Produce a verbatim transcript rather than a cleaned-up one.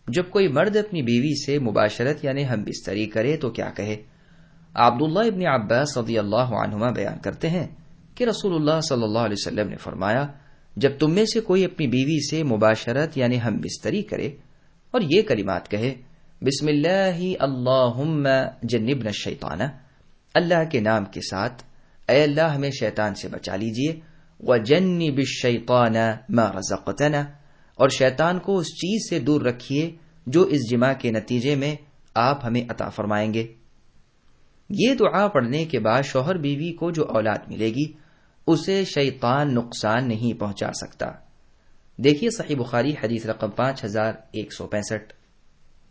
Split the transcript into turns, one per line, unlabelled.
जब कोई मर्द अपनी बीवी से मुबाशरत यानी हम बिस्तरी करे तो क्या कहे। अब्दुल्लाह इब्न अब्बास रज़ियल्लाहु अन्हुमा बयान करते हैं कि रसूलुल्लाह सल्लल्लाहु अलैहि वसल्लम ने फरमाया, जब तुम में से कोई अपनी बीवी से मुबाशरत यानी हम बिस्तरी करे और ये कलिमात कहे, बिस्मिल्लाहि अल्लाहुम्मा जन्निबना शैताना, अल्लाह के नाम के साथ, ऐ अल्लाह हमें शैतान से बचा लीजिए, व जन्निबिश शैताना मा रज़क़तना, और शैतान को उस चीज से दूर रखिए जो इस जिमा के नतीजे में आप हमें अता फरमाएंगे। ये दुआ पढ़ने के बाद शौहर बीवी को जो औलाद मिलेगी उसे शैतान नुकसान नहीं पहुंचा सकता। देखिए सही बुखारी हदीस रकम पांच हजार एक सौ पैंसठ।